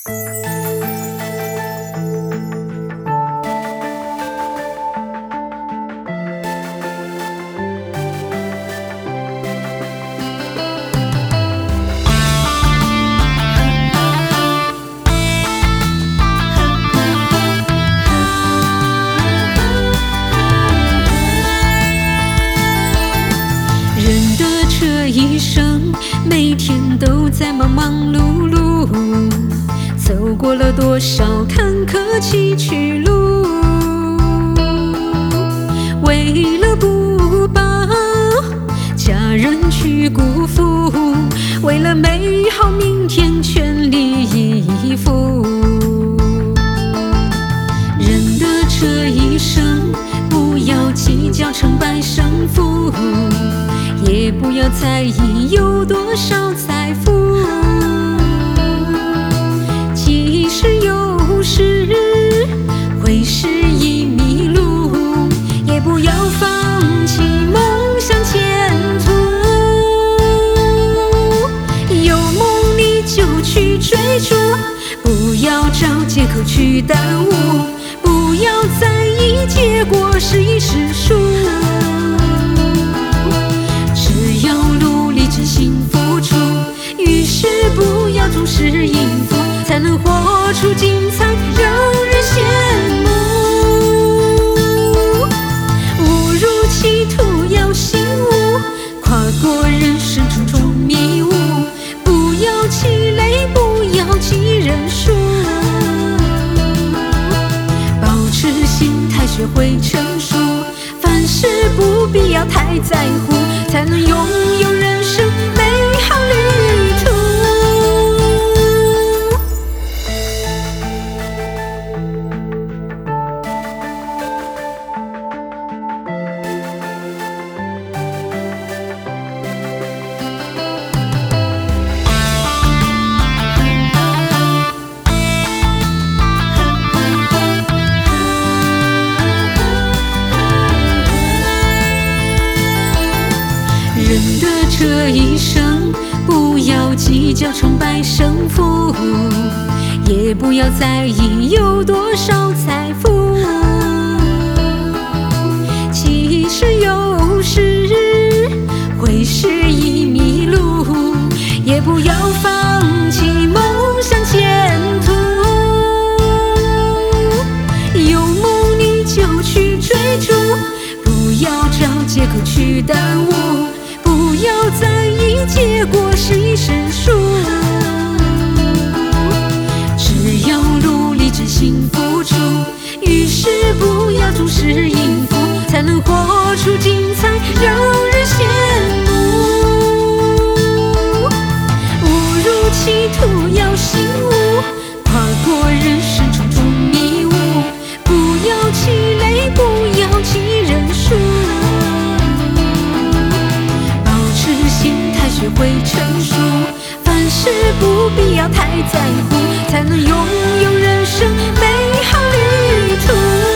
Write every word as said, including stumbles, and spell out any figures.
人的这一生，每天都在忙忙碌碌，走过了多少坎坷崎岖路。为了不把家人去辜负，为了美好明天全力以赴。人的这一生，不要计较成败胜负，也不要在意有多少财富。即使有时会失意迷路，也不要放弃梦想前途。有梦你就去追逐，不要找借口去耽误，不要在意结果是赢是输。只要努力真心付出，遇事不要总是应付，才能活出精彩，让人羡慕。误入歧途要醒悟，跨过人生重重迷雾，不要气馁，不要急认输。保持心态，学会成熟，凡事不必要太在乎，才能拥有人生美好旅途。人的这一生，不要计较成败胜负，也不要在意有多少财富。即使有时会失意迷路，也不要放弃梦想前途。有梦你就去追逐，不要找借口去耽误，不要在意结果是赢是输。只要努力真心付出，遇事不要总是应付，才能活出精彩，让人羡慕。误入歧途要醒悟，跨过人生重重迷雾，不要气馁，不要急认输。学会成熟，凡事不必要太在乎，才能拥有人生美好旅途。